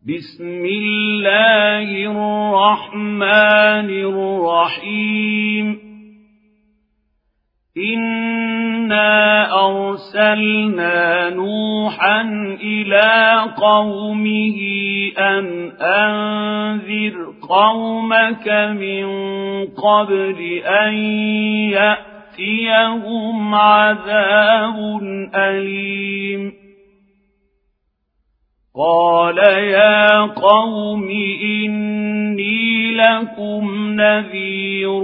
بسم الله الرحمن الرحيم إنا أرسلنا نوحا إلى قومه أن أنذر قومك من قبل أن يأتيهم عذاب أليم قال يا قوم إني لكم نذير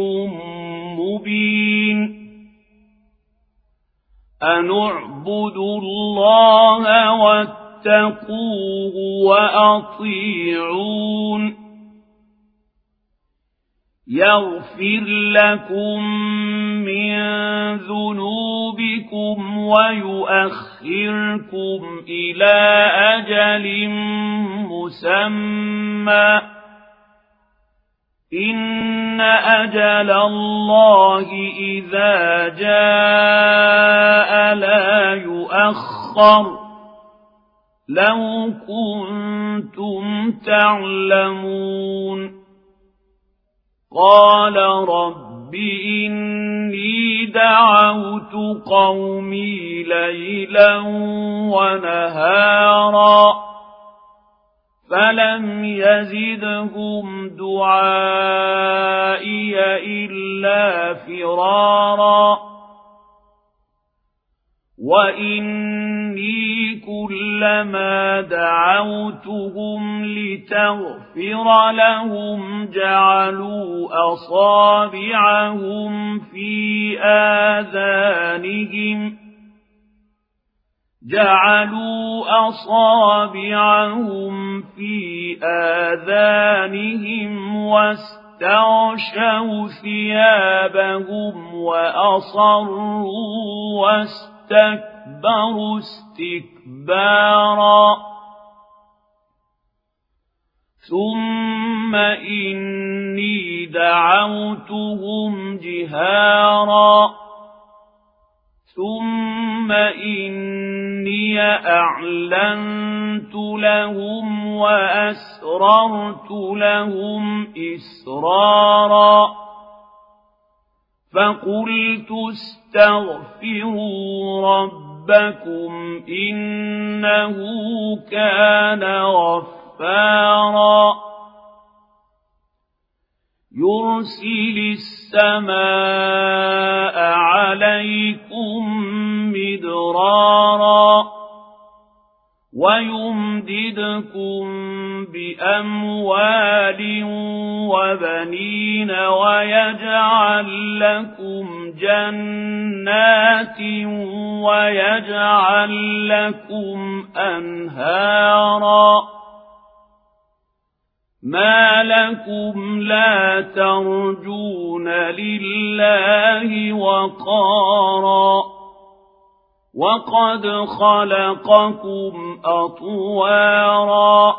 مبين أن اعبدوا الله واتقوه وأطيعون يغفر لكم من ذنوبكم ويؤخركم إلى أجل مسمى إن أجل الله إذا جاء لا يؤخر لو كنتم تعلمون قال رب إني دعوت قومي ليلا ونهارا فلم يزدهم دعائي إلا فرارا وإني كلما دعوتهم لتغفر لهم جعلوا أصابعهم في آذانهم واستغشوا ثيابهم وأصروا واستكبروا استكبارا ثم إني دعوتهم جهارا ثم إني أعلنت لهم وأسررت لهم إسرارا فقلت استغفروا ربكم إنه كان غفارا يرسل السماء عليكم مدرارا ويمددكم بأموال وبنين ويجعل لكم جنات ويجعل لكم أنهارا ما لكم لا ترجون لله وقارا وقد خلقكم أطوارا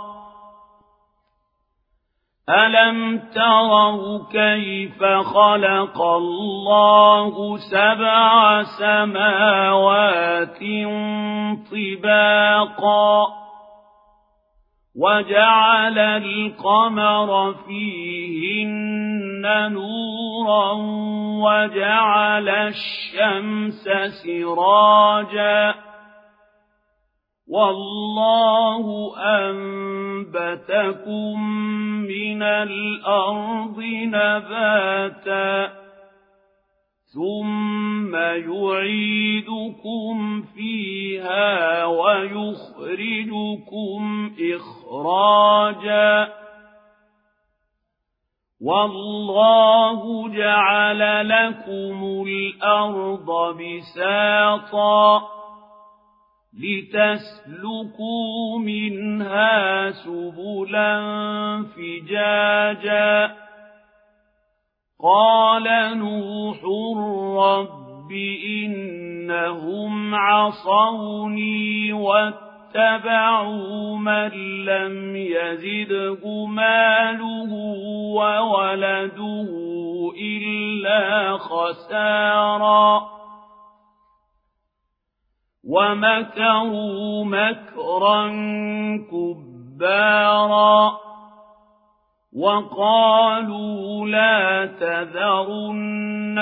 ألم تروا كيف خلق الله 7 سماوات طباقا وجعل القمر فيهن نورا وجعل الشمس سراجا والله أنبتكم من الأرض نباتا ثم يعيدكم فيها ويخرجكم إخراجا والله جعل لكم الأرض بساطا لتسلكوا منها سبلا فجاجا قال نوح رب إنهم عصوني واتبعوا من لم يزده ماله وولده إلا خسارا ومكروا مكرا كبارا جبارا وقالوا لا تذرن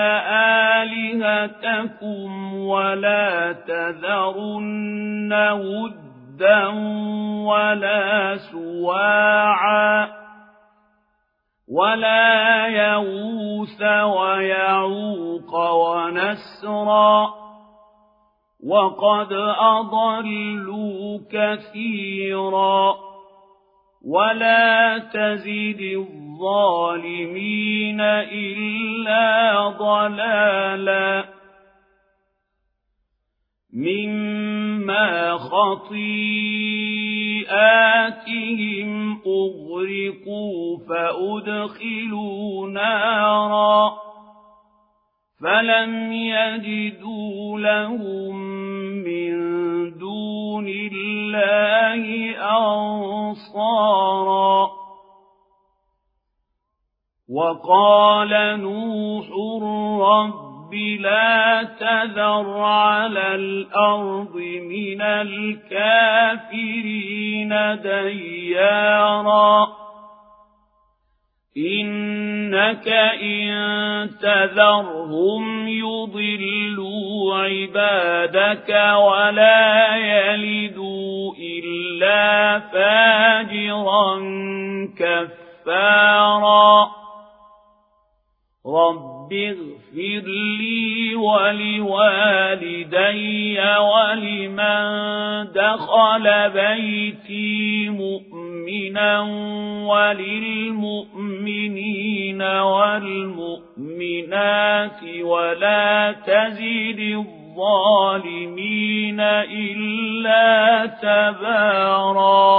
آلهتكم ولا تذرن ودا ولا سواعا ولا يغوث ويعوق ونسرا وقد أضلوا كثيرا ولا تزد الظالمين إلا ضلالا مما خطيئاتهم أغرقوا فأدخلوا نارا فلم يجدوا لهم من دون الله أنصارا وقال نوح رب لا تذر على الأرض من الكافرين ديارا إنك إن تذرهم يضلوا عبادك ولا يلدوا إلا فاجرا كفارا رب اغفر لي ولوالدي ولمن دخل بيتي مؤمنا وللمؤمنين والمؤمنات ولا تزد الظالمين إلا تبارا